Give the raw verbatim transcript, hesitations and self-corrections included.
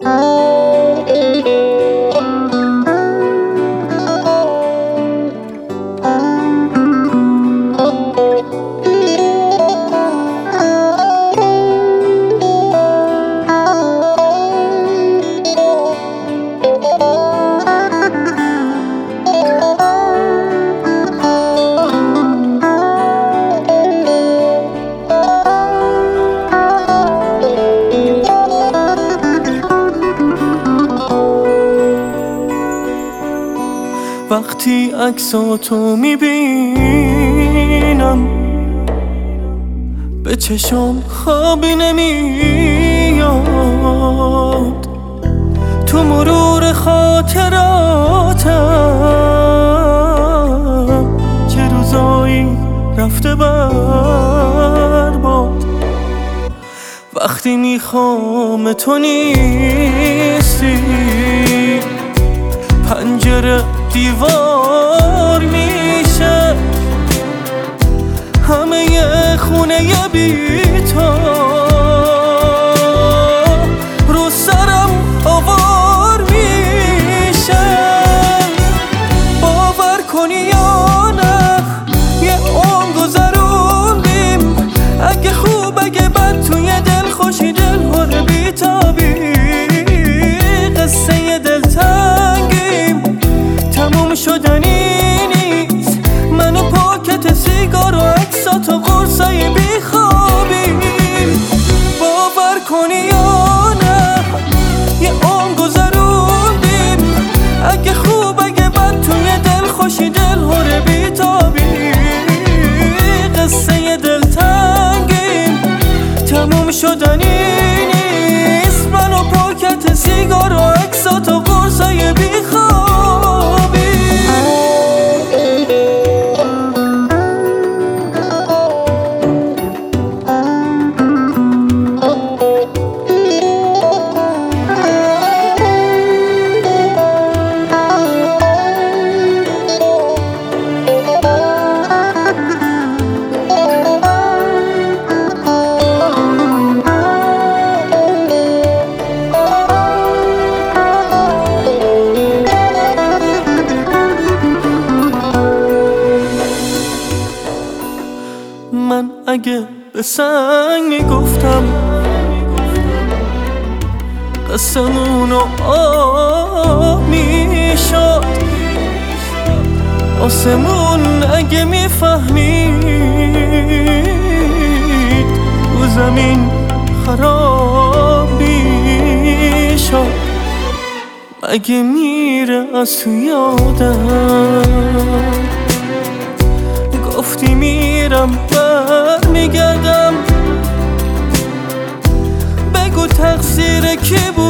وقتی عکساتو میبینم به چشم خوابی نمیاد، تو مرور خاطراتم چه روزایی رفته برباد. وقتی میخوام تو نیستی پنجره دیوار میشه، همه ی خونه ی بی تو رو سرم آوار میشه. باور کنی یا نه یه عمر گذروندیم، اگه خوب اگه بد توی دل خوشی دل هر بیتابی، قصه دلتنگیم تموم شدنی نیست، من و پاکت سیگار و عکسات و قرصای بیخوابی. باور کنی یا نه یه عمر گذروندیم، اگه خوب اگه بد توی دل خوشی دل هر بیتابی، قصه دلتنگیم تموم شدنی نیست، من و پاکت سیگار و عکسات و قرصای بیخوابی. من اگه به سنگ میگفتم قسمونو آب میشد، آسمون اگه میفهمید رو زمین خراب میشد. اگه میره از تو یادم گفتی میرم برمیگردم، بگو تقصیر کی بود؟